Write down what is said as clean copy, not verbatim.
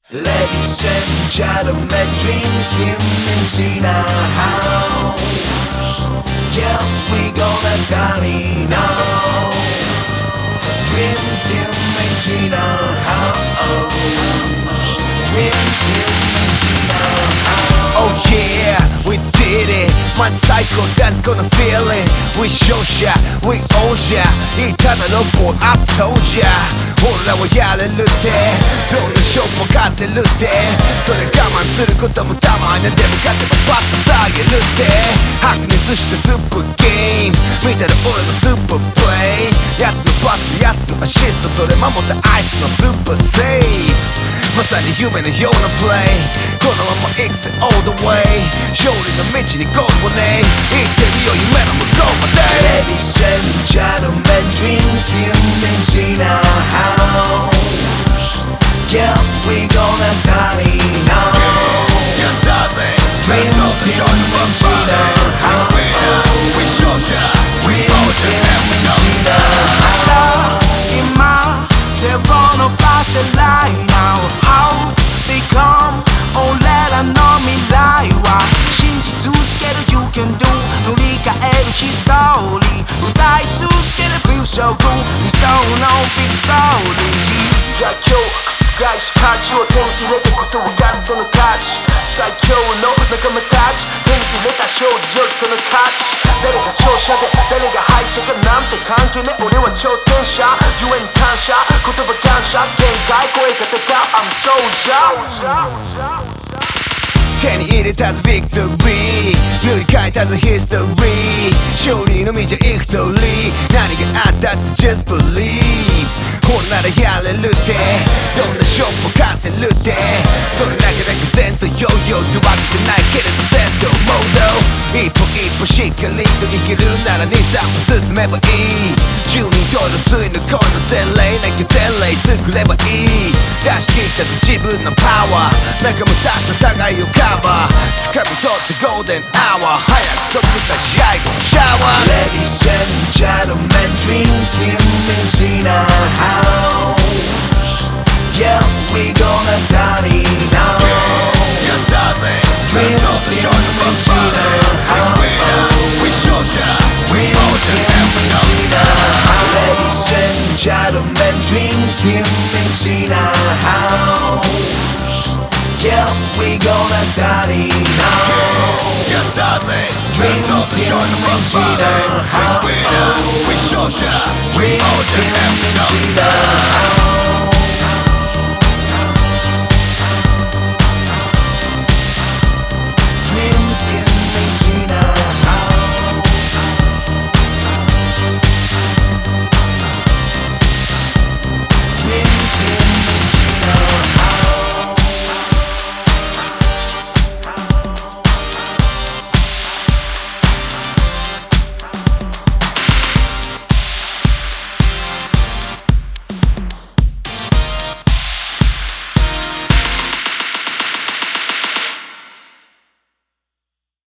Ladies and gentlemen, drinking in our house. Yeah, we gonna party now. Drinking in our house. Drinking in our house. Oh yeah, we did it. Man psycho that's gonna feel it. We show ya, we own ya. いただのボール I told ya. 俺らはやれるってどんな勝負も勝ってるってそれ我慢することもたまにでも勝てばバッと下げるって白熱したスーパーゲーム見たら俺のスーパープレイ奴のパスと奴のアシストそれ守ったあいつのスーパーセーブまさに夢のようなプレイこのまま行くぜ all the way 勝利の道にゴールをね行ってみよう夢の向こうまで Ladies and gentlemen drinking in our house Yeah, we gonna party now Yeah, darling, drinking in our house we show ya, we own ya, and we know 사 이마 대번호 빠세 lie now How become 올레라 놈이 라이와 신지 두 스케를 you can do 우리가 에루 history 우다이 두 스케를 feel so good 네 손 on big story 야교 가이시 같이 오天気入れてこそ分かるその価値最強の仲間たち天気入れた勝利よりその価値誰が勝者で誰が敗者かなんて関係ね俺は挑戦者ゆえに感謝言葉感謝限界超えたてか I'm soldier 手に入れたぜビクトリー塗り替えたぜヒストリー勝利のみじゃイクトリー何があったって just believe ほらならやれるってどんな勝負も勝ってるってそれだけで前とヨーヨーってわけじゃないけれど戦闘モード一歩一歩しっかりと生きるなら2、3歩進めばいい10人とるついのこの前例なきゃ前例作ればいい出し切ったぜ自分のパワー仲間たちと互いをカバー掴み取ってゴールデンアワー早く飛び出し合い後のシャワー Ladies and gentlemen drinking in our house Yeah, we gonna party now Yeah, darling, Drinking in our house we show ya, we own ya, and we know Ladies and gentlemen drinking in our house Yeah, we gonna party now Yeah, darling, Drinking in our house we show ya, we own ya, and we know in our house